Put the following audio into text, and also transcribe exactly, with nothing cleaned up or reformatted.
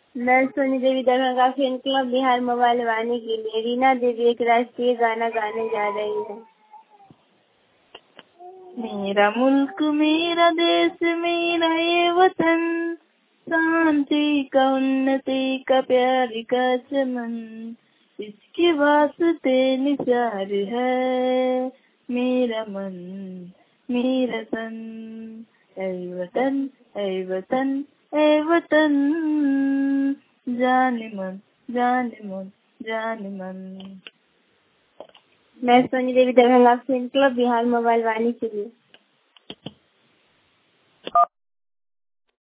मैं Soni Devi Darbhanga fan club Bihar mobile Vani के लिए रीना देवी एक राष्ट्रीय गाना गाने जा रही है। मेरा मुल्क मेरा देश मेरा ये वतन, शांति का उन्नति का प्यार का चमन, इसके वास्ते निसार है मेरा मन मेरा तन। ऐ वतन ऐ वतन ऐ वतन, जाने मन जाने मन जाने मन। मैं Soni Devi Darbhanga fan club Bihar mobile Vani के लिए